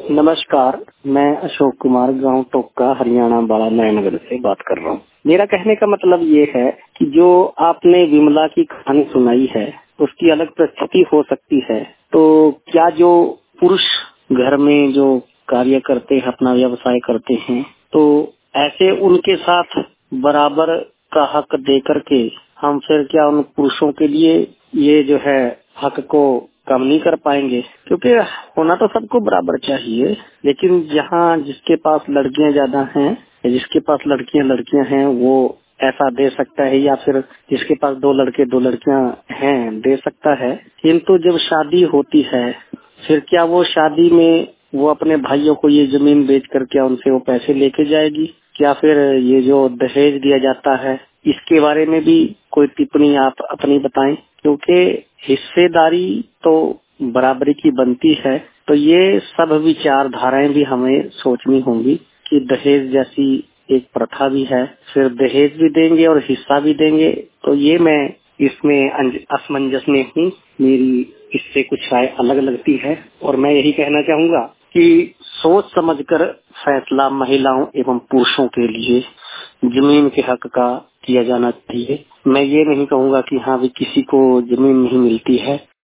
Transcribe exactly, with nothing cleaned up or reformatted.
नमस्कार, मैं अशोक कुमार गांव टोका हरियाणा बाला नयनगर से बात कर रहा हूँ। मेरा कहने का मतलब ये है कि जो आपने विमला की कहानी सुनाई है उसकी अलग परिस्थिति हो सकती है, तो क्या जो पुरुष घर में जो कार्य करते हैं, अपना व्यवसाय करते हैं, तो ऐसे उनके साथ बराबर का हक दे करके हम फिर क्या उन पुरुषों के लिए ये जो है हक को कम नहीं कर पाएंगे? क्योंकि होना तो सबको बराबर चाहिए, लेकिन जहाँ जिसके पास लड़कियां ज्यादा हैं या जिसके पास लड़कियां लड़कियां हैं वो ऐसा दे सकता है, या फिर जिसके पास दो लड़के दो लड़कियां हैं दे सकता है। किंतु जब शादी होती है फिर क्या वो शादी में वो अपने भाइयों को ये जमीन बेच कर क्या उनसे वो पैसे लेके जाएगी? क्या फिर ये जो दहेज दिया जाता है इसके बारे में भी कोई टिप्पणी आप अपनी बताएं? क्योंकि हिस्सेदारी तो बराबरी की बनती है, तो ये सब विचारधाराएं भी हमें सोचनी होंगी कि दहेज जैसी एक प्रथा भी है, फिर दहेज भी देंगे और हिस्सा भी देंगे। तो ये मैं इसमें असमंजस में हूँ, मेरी इससे कुछ राय अलग लगती है और मैं यही कहना चाहूंगा कि सोच समझकर फैसला महिलाओं एवं पुरुषों के लिए जमीन के हक का किया जाना चाहिए। मैं ये नहीं कहूँगा कि हाँ भी किसी को जमीन नहीं मिलती है,